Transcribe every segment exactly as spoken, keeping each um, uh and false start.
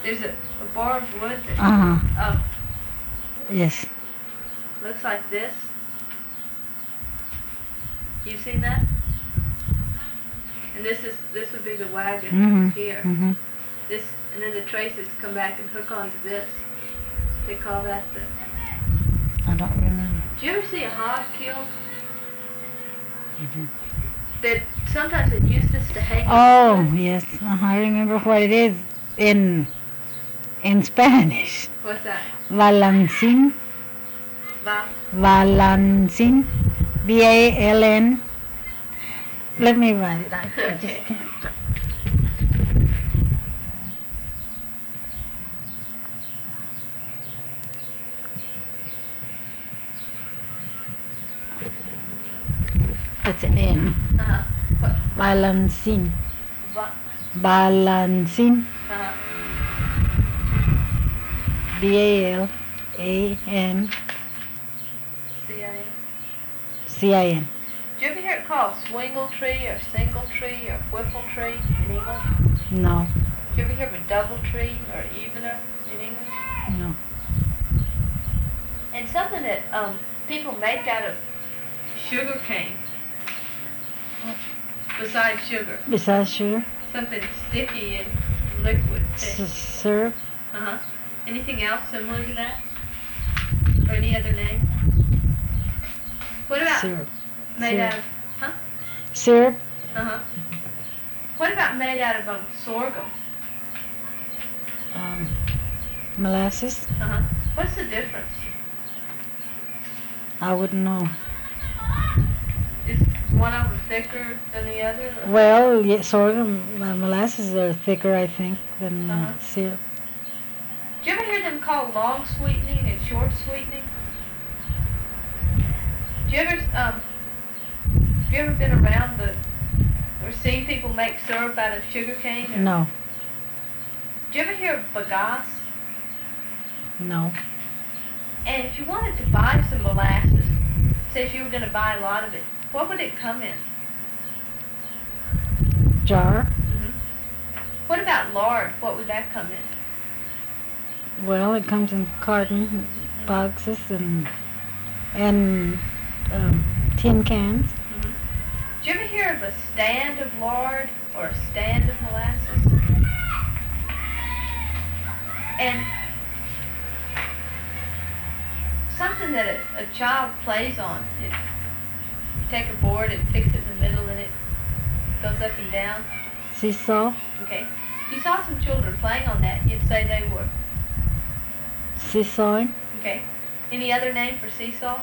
there's a, a bar of wood that Uh-huh. uh, Yes. looks like this. You seen that? And this is this would be the wagon Mm-hmm. here. Mm-hmm. This and then the traces come back and hook onto this. They call that the. I don't remember. Did you ever see a hog killed? Mm-hmm. That sometimes it used this to hang. Oh, yes. Uh-huh. I remember what it is in in Spanish. What's that? Valancin. Va? Valancin. V A L N. Let me write it. I I just Okay. can't. It's an N. Uh-huh. What? Valancin. Va? Valancin. Uh-huh. V A L A N C I N. C I N. Did you ever hear it called swingle tree or single tree or whiffle tree in English? No. Did you ever hear of a double tree or evener in English? No. And something that um, people make out of sugar cane, besides sugar, Besides sugar, something sticky and liquid. s- syrup, Uh-huh. Anything else similar to that? Or any other name? What about syrup, made syrup. out of, huh? syrup, Uh-huh. What about made out of um, sorghum? um, molasses. Uh-huh. What's the difference? I wouldn't know. Is one of them thicker than the other? Or? Well, yeah, sorghum uh, molasses are thicker, I think, than uh, Uh-huh. syrup. Do you ever hear them called long sweetening and short sweetening? Do you ever um? Have you ever been around the or seen people make syrup out of sugar cane? Or, No, Do you ever hear of bagasse? no. And if you wanted to buy some molasses, say if you were going to buy a lot of it, what would it come in? Jar. hmm What about lard? What would that come in? Well, it comes in carton boxes and and um, tin cans. hmm Do you ever hear of a stand of lard or a stand of molasses? And something that a, a child plays on. It, you take a board and fix it in the middle and it goes up and down. Seesaw. Okay. If you saw some children playing on that, you'd say they were. Seesawing. Okay. Any other name for seesaw?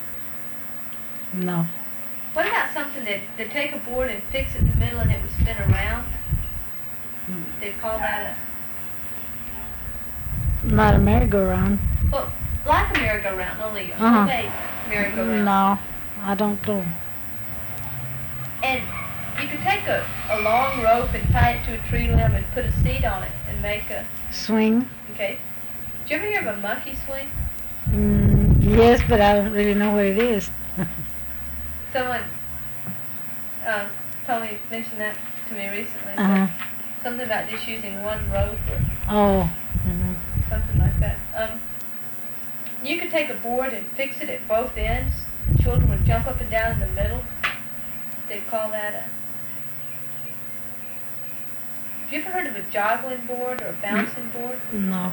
No. What about something that they take a board and fix it in the middle and it would spin around? They'd call that Not a merry-go-round. a, well, like a merry-go-round, only a Uh-huh. homemade merry-go-round. No, I don't know. And you could take a, a long rope and tie it to a tree limb and put a seat on it and make a, Swing. okay. Did you ever hear of a monkey swing? Mm, yes, but I don't really know what it is. Someone uh, told me, mentioned that to me recently. Uh-huh. Something about just using one rope or Oh. Mhm. something like that. Um, you could take a board and fix it at both ends. Children would jump up and down in the middle. They'd call that a... Have you ever heard of a joggling board or a bouncing board? No.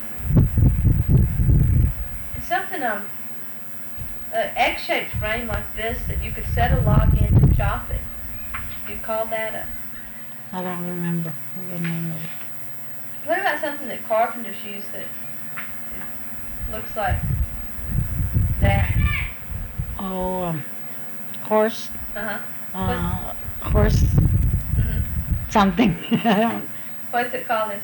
It's something, um, an egg-shaped frame like this that you could set a log in to chop it. You'd call that a... I don't remember the name of it. What about something that carpenters use that it looks like that? Oh, um, horse. Uh-huh. Uh, horse hmm something. I don't. What's it called in